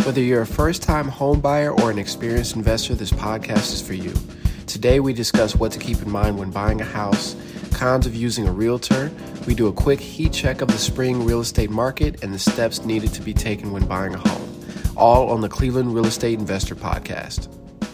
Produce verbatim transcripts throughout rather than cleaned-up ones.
Whether you're a first-time home buyer or an experienced investor, this podcast is for you. Today, we discuss what to keep in mind when buying a house, cons of using a realtor. We do a quick heat check of the spring real estate market and the steps needed to be taken when buying a home. All on the Cleveland Real Estate Investor Podcast.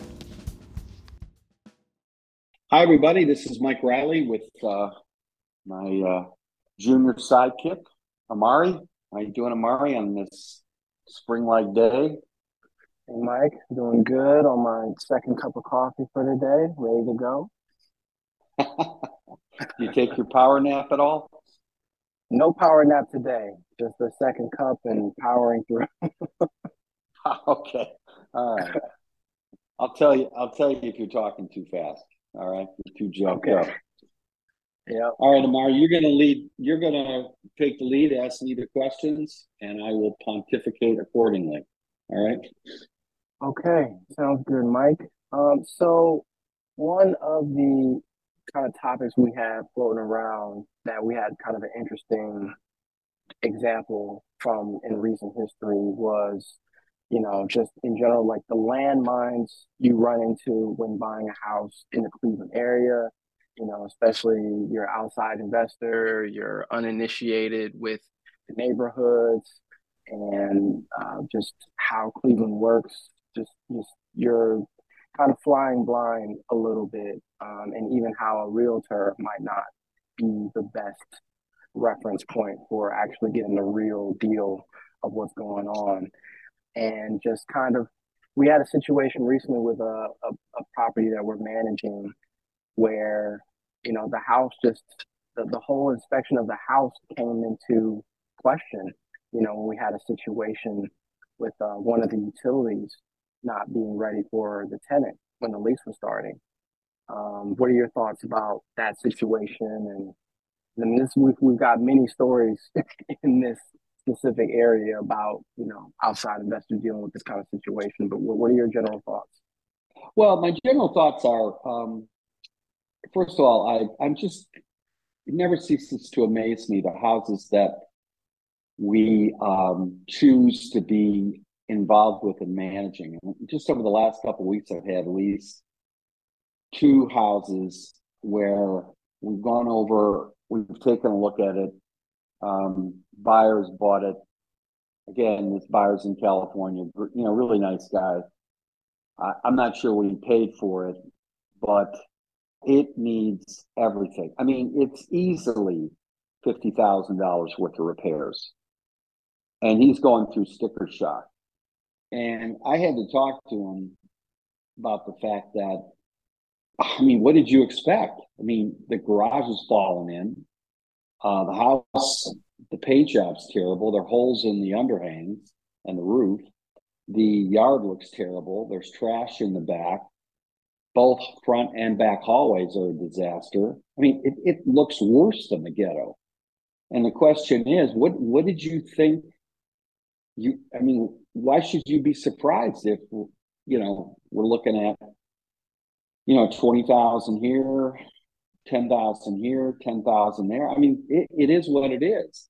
Hi, everybody. This is Mike Riley with uh, my uh, junior sidekick, Amari. How you doing, Amari, on this spring-like day? Hey, Mike. Doing good on my second cup of coffee for the day. Ready to go. Do you take your power nap at all? No power nap today. Just the second cup and powering through. Okay. All right. I'll tell you. I'll tell you if you're talking too fast. All right. You're too jumped Okay. up. Yeah. All right, Amari. You're going to lead. You're going to take the lead. Ask me the questions, and I will pontificate accordingly. All right. Okay. Sounds good, Mike. Um. So one of the kind of topics we had floating around that we had kind of an interesting example from in recent history was, you know, just in general, like the landmines you run into when buying a house in the Cleveland area, you know, especially you're outside investor, you're uninitiated with the neighborhoods and uh, just how Cleveland works, just, just you're kind of flying blind a little bit, um, and even how a realtor might not be the best reference point for actually getting the real deal of what's going on. And just kind of, we had a situation recently with a, a, a property that we're managing where, you know, the house just, the, the whole inspection of the house came into question, you know, when we had a situation with uh, one of the utilities not being ready for the tenant when the lease was starting. Um, what are your thoughts about that situation? And, and this, we've, we've got many stories in this specific area about, you know, outside investors dealing with this kind of situation. But what, what are your general thoughts? Well, my general thoughts are, um, first of all, I, I'm just, it never ceases to amaze me the houses that we um, choose to be involved with in managing. And just over the last couple of weeks, I've had at least two houses where we've gone over, we've taken a look at it. Um, buyers bought it. Again, this buyer's in California, you know, really nice guy. I, I'm not sure what he paid for it, but it needs everything. I mean, it's easily fifty thousand dollars worth of repairs. And he's going through sticker shock. And I had to talk to him about the fact that, I mean, what did you expect? I mean, the garage is falling in. Uh, the house, the paint job's terrible. There are holes in the underhangs and the roof. The yard looks terrible. There's trash in the back. Both front and back hallways are a disaster. I mean, it, it looks worse than the ghetto. And the question is, what what did you think? You, I mean, why should you be surprised if, you know, we're looking at, you know, twenty thousand here, ten thousand here, ten thousand there. I mean, it, it is what it is.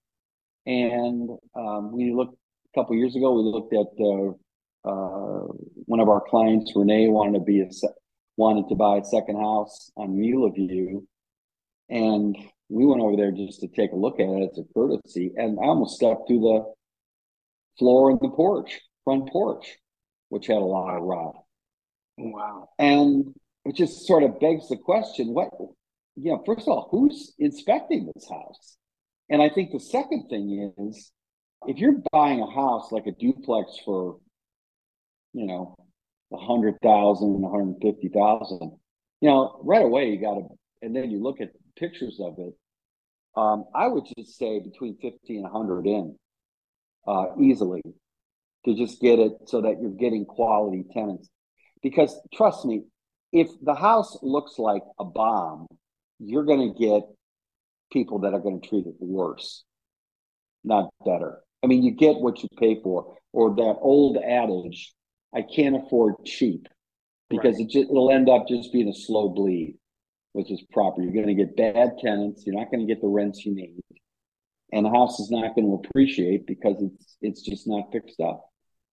And um, we looked a couple of years ago, we looked at uh, uh, one of our clients, Renee, wanted to be a, wanted to buy a second house on Mula View. And we went over there just to take a look at it as a courtesy. And I almost stepped through the floor in the porch, front porch, which had a lot of rot. Wow. And it just sort of begs the question, what, you know, first of all, who's inspecting this house? And I think the second thing is, if you're buying a house like a duplex for, you know, a hundred thousand, a hundred fifty thousand, you know, right away you got to, and then you look at pictures of it. Um, I would just say between fifty and a hundred in, uh, easily, to just get it so that you're getting quality tenants. Because trust me, if the house looks like a bomb, you're going to get people that are going to treat it worse, not better. I mean, you get what you pay for, or that old adage, I can't afford cheap, because right. it just, it'll end up just being a slow bleed with this property. You're going to get bad tenants. You're not going to get the rents you need. And the house is not going to appreciate because it's it's just not fixed up.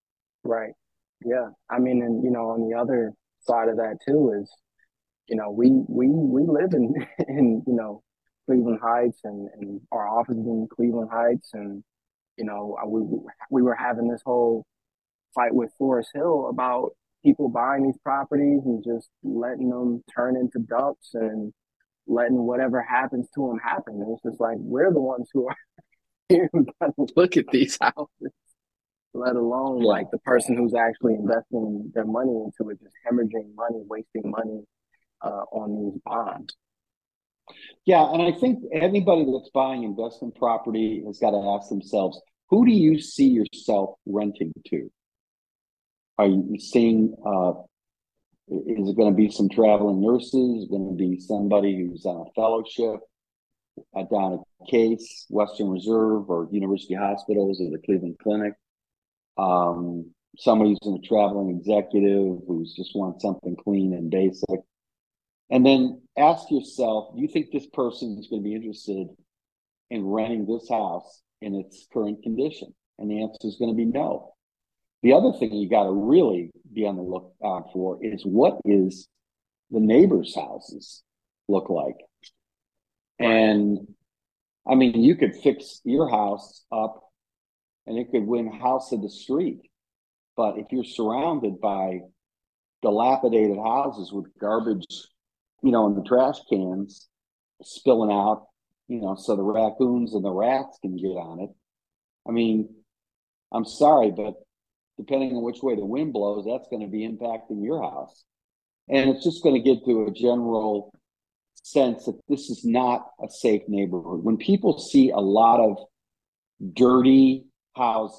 Right. Yeah. I mean, and you know, on the other side of that too is, you know, we we we live in in you know Cleveland Heights, and and our office is in Cleveland Heights, and you know we we were having this whole fight with Forest Hill about people buying these properties and just letting them turn into dumps and letting whatever happens to them happen. And it's just like we're the ones who are here who got to look at these houses, let alone Yeah. like the person who's actually investing their money into it, just hemorrhaging money, wasting money uh, on these bonds. Yeah, and I think anybody that's buying investment property has got to ask themselves, who do you see yourself renting to? Are you seeing, uh, is it going to be some traveling nurses? Is it going to be somebody who's on a fellowship uh, down at Case, Western Reserve, or University Hospitals, or the Cleveland Clinic? Um, somebody who's in a traveling executive who's just wants something clean and basic. And then ask yourself, do you think this person is going to be interested in renting this house in its current condition? And the answer is going to be no. The other thing you got to really be on the lookout for is what is the neighbors' houses look like. Right. And I mean, you could fix your house up and it could win house of the street. But if you're surrounded by dilapidated houses with garbage, you know, in the trash cans spilling out, you know, so the raccoons and the rats can get on it. I mean, I'm sorry, but depending on which way the wind blows, that's going to be impacting your house. And it's just going to get to a general sense that this is not a safe neighborhood. When people see a lot of dirty houses,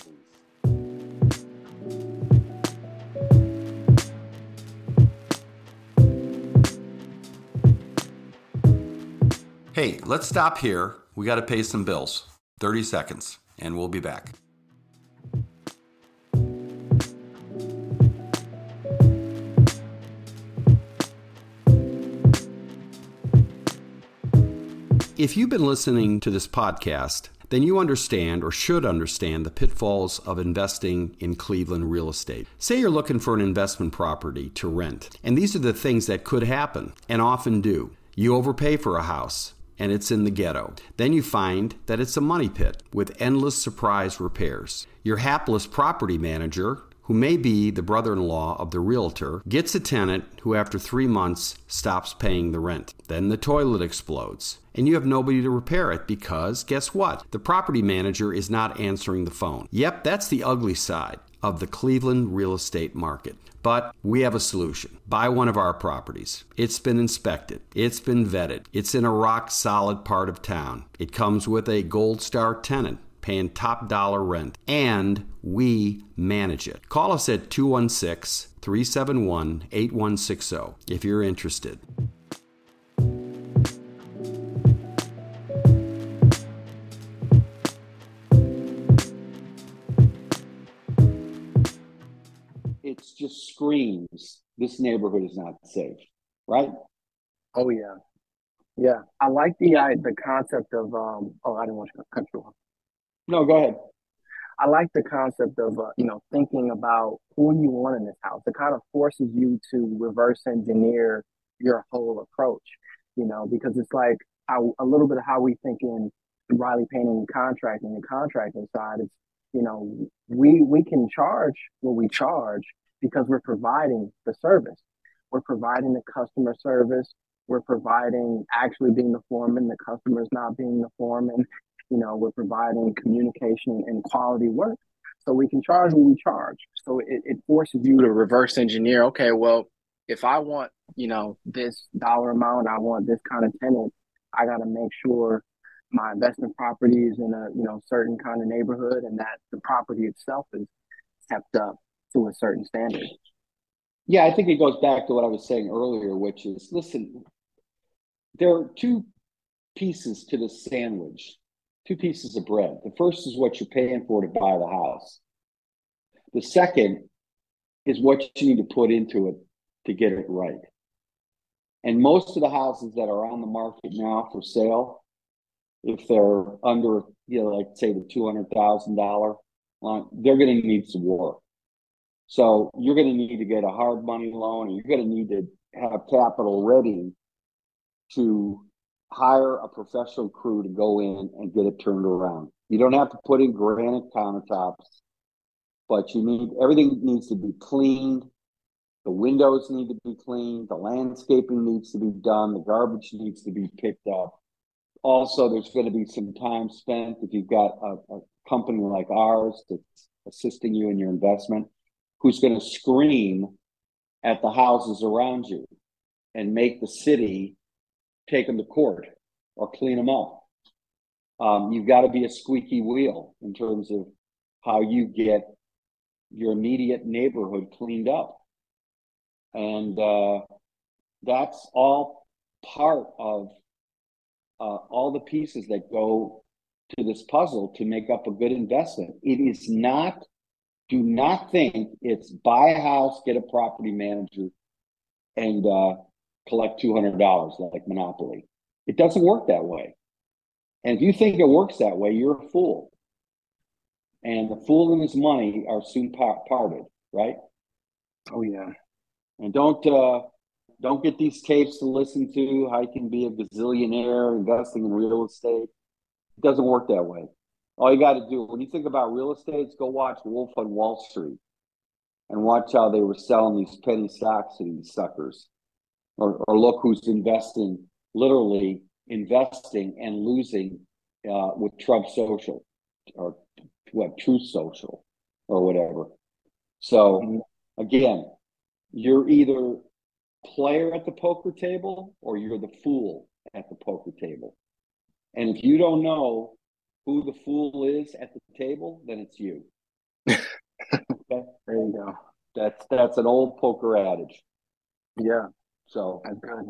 Hey, let's stop here. We got to pay some bills. thirty seconds, and we'll be back. If you've been listening to this podcast, then you understand or should understand the pitfalls of investing in Cleveland real estate. Say you're looking for an investment property to rent, and these are the things that could happen and often do. You overpay for a house, and it's in the ghetto. Then you find that it's a money pit with endless surprise repairs. Your hapless property manager, who may be the brother-in-law of the realtor, gets a tenant who after three months stops paying the rent. Then the toilet explodes, and you have nobody to repair it because, guess what? The property manager is not answering the phone. Yep, that's the ugly side of the Cleveland real estate market. But we have a solution. Buy one of our properties. It's been inspected. It's been vetted. It's in a rock-solid part of town. It comes with a Gold Star tenant paying top dollar rent, and we manage it. Call us at two one six, three seven one, eight one six zero if you're interested. it just screams, this neighborhood is not safe, right? Oh yeah. Yeah. I like the I, the concept of um oh I didn't want you to cut you off. No, go ahead. I like the concept of uh, you know thinking about who you want in this house. It kind of forces you to reverse engineer your whole approach, you know, because it's like how a little bit of how we think in Riley Painting and Contracting, the contracting side is, you know, we we can charge what we charge because we're providing the service. We're providing the customer service. We're providing actually being the foreman, the customer's not being the foreman. You know, we're providing communication and quality work. So we can charge what we charge. So it, it forces you to reverse engineer. Okay, well, if I want, you know, this dollar amount, I want this kind of tenant, I got to make sure my investment property is in a, you know, certain kind of neighborhood and that the property itself is kept up to a certain standard. Yeah, I think it goes back to what I was saying earlier, which is, listen, there are two pieces to the sandwich, two pieces of bread. The first is what you're paying for to buy the house. The second is what you need to put into it to get it right. And most of the houses that are on the market now for sale, if they're under, you know, like say the two hundred thousand dollars line, they're going to need some work. So you're going to need to get a hard money loan, and you're going to need to have capital ready to hire a professional crew to go in and get it turned around. You don't have to put in granite countertops, but you need everything needs to be cleaned. The windows need to be cleaned. The landscaping needs to be done. The garbage needs to be picked up. Also, there's going to be some time spent if you've got a, a company like ours that's assisting you in your investment, who's going to scream at the houses around you and make the city take them to court or clean them up. Um, you've got to be a squeaky wheel in terms of how you get your immediate neighborhood cleaned up. And uh, that's all part of uh, all the pieces that go to this puzzle to make up a good investment. It is not, do not think it's buy a house, get a property manager, and uh, collect two hundred dollars like Monopoly. It doesn't work that way. And if you think it works that way, you're a fool. And the fool and his money are soon parted, right? Oh, yeah. And don't uh, don't get these tapes to listen to how you can be a gazillionaire investing in real estate. It doesn't work that way. All you got to do, when you think about real estate, is go watch Wolf on Wall Street and watch how they were selling these penny stocks to these suckers. Or, or look who's investing, literally investing and losing uh, with Trump Social or what, Truth Social or whatever. So again, you're either player at the poker table or you're the fool at the poker table. And if you don't know who the fool is at the table, then it's you. Okay? There you go. That's that's an old poker adage. Yeah. So that's good.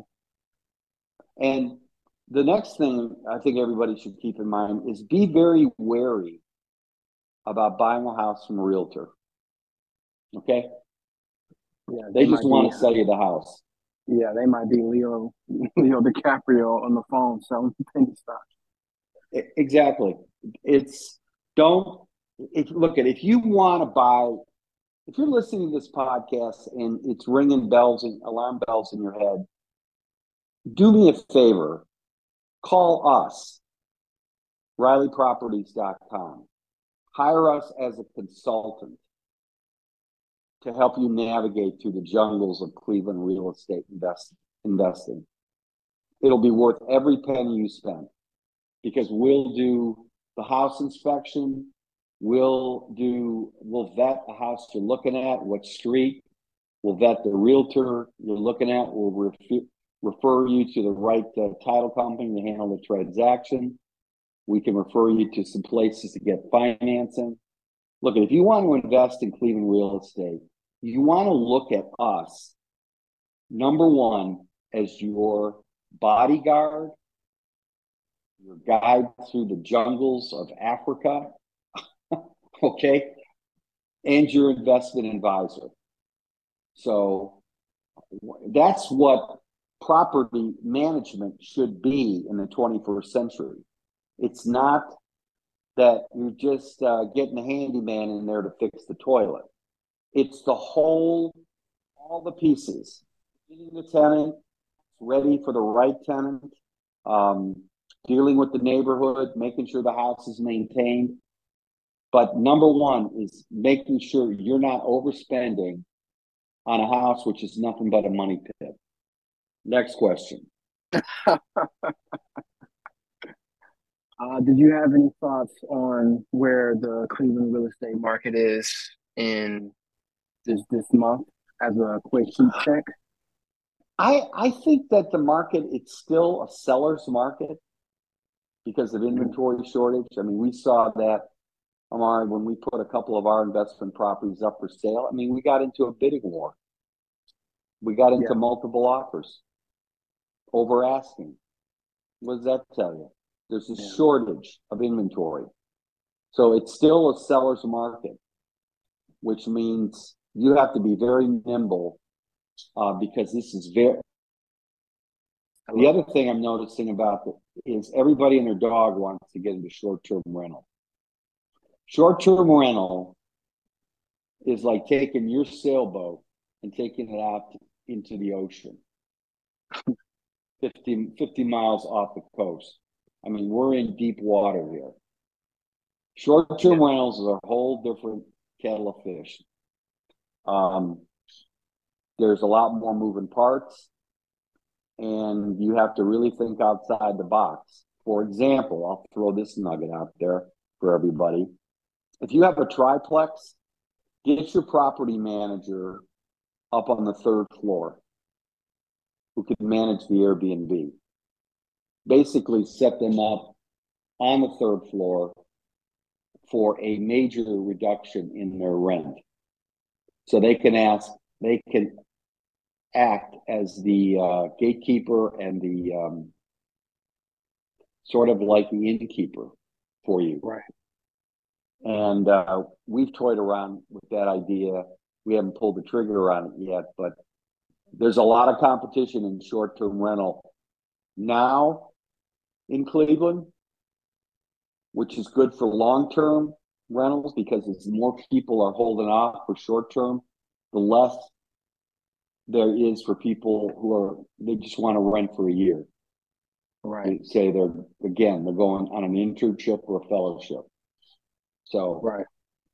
And the next thing I think everybody should keep in mind is be very wary about buying a house from a realtor. Okay? Yeah, they, they just want to be, sell you the house. Yeah, they might be Leo Leo DiCaprio on the phone selling penny stocks. Exactly. It's don't if look at if you want to buy, if you're listening to this podcast and it's ringing bells and alarm bells in your head, do me a favor, call us, Riley Properties dot com. Hire us as a consultant to help you navigate through the jungles of Cleveland real estate invest, investing. It'll be worth every penny you spend because we'll do the house inspection. We'll do, we'll vet the house you're looking at, what street. We'll vet the realtor you're looking at. We'll refer, refer you to the right uh, title company to handle the transaction. We can refer you to some places to get financing. Look, if you want to invest in Cleveland real estate, you want to look at us, number one, as your bodyguard, your guide through the jungles of Africa, okay, and your investment advisor. So that's what property management should be in the twenty-first century. It's not that you're just uh, getting a handyman in there to fix the toilet. It's the whole, all the pieces. Getting the tenant ready for the right tenant, um, dealing with the neighborhood, making sure the house is maintained. But number one is making sure you're not overspending on a house which is nothing but a money pit. Next question. Uh, did you have any thoughts on where the Cleveland real estate market is in this this month as a quick heat check? I I think that the market, it's still a seller's market because of inventory shortage. I mean, we saw that, Amari, when we put a couple of our investment properties up for sale. I mean, we got into a bidding war. We got into yeah. multiple offers, over asking. What does that tell you? There's a yeah. shortage of inventory. So it's still a seller's market, which means you have to be very nimble uh, because this is very... The other thing I'm noticing about it is everybody and their dog wants to get into short-term rental. Short-term rental is like taking your sailboat and taking it out into the ocean, fifty, fifty miles off the coast. I mean, we're in deep water here. Short-term yeah. rentals is a whole different kettle of fish. Um, there's a lot more moving parts, and you have to really think outside the box. For example, I'll throw this nugget out there for everybody. If you have a triplex, get your property manager up on the third floor who can manage the Airbnb. Basically set them up on the third floor for a major reduction in their rent. So they can ask, they can act as the uh, gatekeeper and the um, sort of like the innkeeper for you. Right. And uh, we've toyed around with that idea. We haven't pulled the trigger on it yet, but there's a lot of competition in short-term rental now in Cleveland, which is good for long-term rentals because as more people are holding off for short-term, the less there is for people who are, they just want to rent for a year. Right. They say they're, again, they're going on an internship or a fellowship. So, right.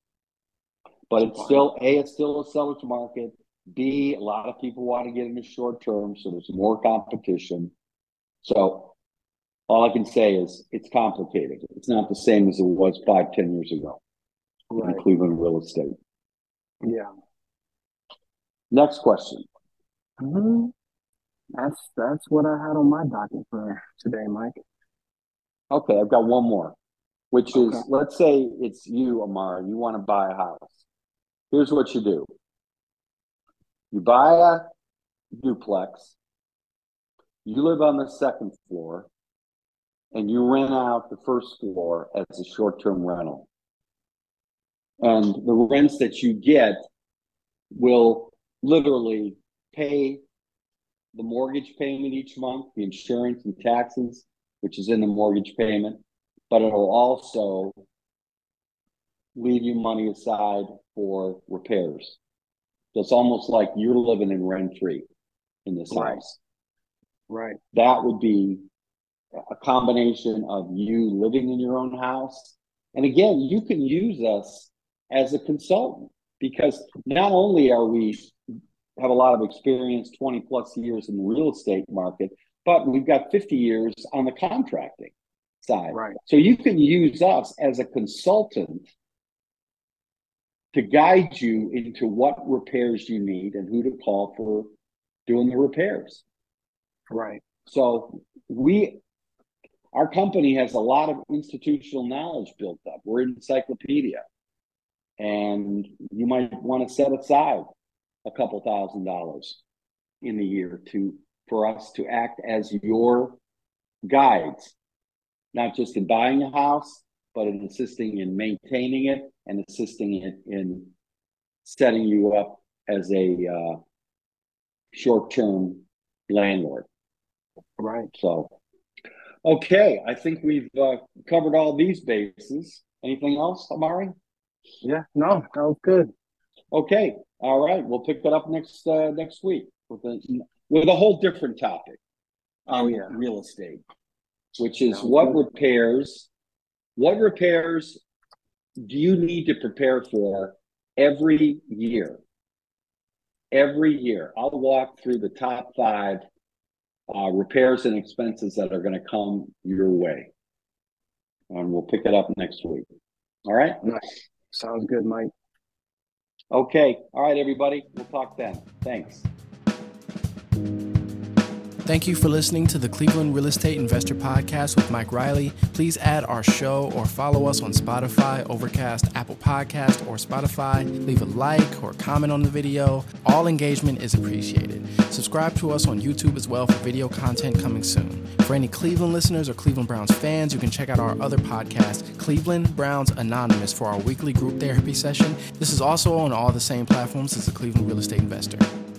But it's still, A, it's still a seller's market. B, a lot of people want to get into short term, so there's more competition. So all I can say is it's complicated. It's not the same as it was five, ten years ago right. in Cleveland real estate. Yeah. Next question. Mm-hmm. That's that's what I had on my docket for today, Mike. Okay, I've got one more, which is, okay. let's say it's you, Amar, you want to buy a house. Here's what you do. You buy a duplex, you live on the second floor, and you rent out the first floor as a short-term rental. And the rents that you get will literally pay the mortgage payment each month, the insurance and taxes, which is in the mortgage payment, but it'll also leave you money aside for repairs. So it's almost like you're living in rent-free in this right. house. Right. That would be a combination of you living in your own house. And again, you can use us as a consultant because not only are we have a lot of experience, twenty plus years in the real estate market, but we've got fifty years on the contracting side. Right. So you can use us as a consultant to guide you into what repairs you need and who to call for doing the repairs. Right. So we, our company has a lot of institutional knowledge built up. We're an encyclopedia. And you might want to set aside a couple thousand dollars in the year to for us to act as your guides, not just in buying a house, but in assisting in maintaining it and assisting it in setting you up as a uh, short-term landlord. Right. So, okay, I think we've uh, covered all these bases. Anything else, Amari? Yeah, no, that was good. Okay, all right, we'll pick that up next uh, next week with a with a whole different topic on oh, yeah. real estate, which is what good. repairs. What repairs do you need to prepare for every year? Every year. I'll walk through the top five uh, repairs and expenses that are going to come your way. And we'll pick it up next week. All right? Nice. Sounds good, Mike. Okay. All right, everybody. We'll talk then. Thanks. Thank you for listening to the Cleveland Real Estate Investor Podcast with Mike Riley. Please add our show or follow us on Spotify, Overcast, Apple Podcast, or Spotify. Leave a like or comment on the video. All engagement is appreciated. Subscribe to us on YouTube as well for video content coming soon. For any Cleveland listeners or Cleveland Browns fans, you can check out our other podcast, Cleveland Browns Anonymous, for our weekly group therapy session. This is also on all the same platforms as the Cleveland Real Estate Investor.